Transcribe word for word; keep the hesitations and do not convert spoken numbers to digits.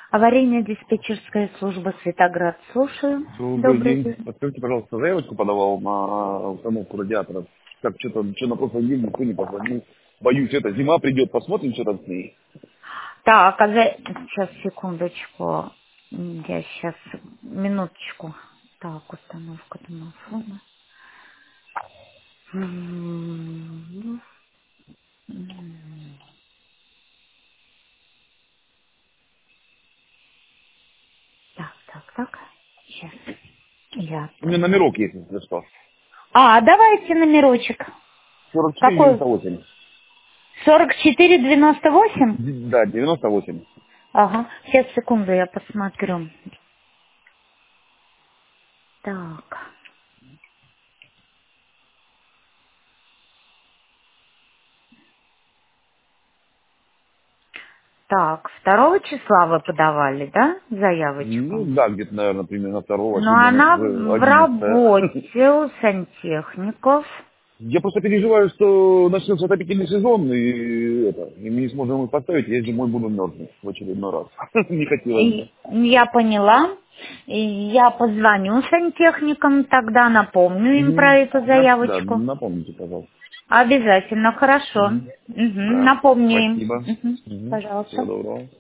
Аварийная диспетчерская служба Светоград. Слушаю. Добрый Добрый день. день. Подскажите, пожалуйста, заявочку подавал на установку радиаторов. Как что-то, что на прошлой неделе никто не позвонил. Боюсь, это зима придет, посмотрим, что там с ней. Так, а за... Сейчас, секундочку. Я сейчас... Минуточку. Так, установка домофона. М, м. Так, так, так. Сейчас. Я У меня поняла. номерок есть, если что. А, давайте номерочек. сорок четыре Какой? девяносто восемь. сорок четыре девяносто восемь? Да, девяносто восемь. Ага. Сейчас, секунду, я посмотрю. Так. Так, второго числа вы подавали, да, заявочку? Ну, да, где-то, наверное, примерно второго, Но сегодня у нас она уже в одиннадцатое. работе у сантехников. Я просто переживаю, что начнется отопительный сезон, и это, и мы не сможем их поставить, я зимой буду мерзнуть в очередной раз. Не хотелось бы. И я поняла. И я позвоню сантехникам, тогда напомню им Мгм. про эту Да, да, заявочку. напомните, пожалуйста. Обязательно, хорошо. Мгм. Угу, Да, напомню им. спасибо. Мгм, Мгм. Всего пожалуйста. доброго.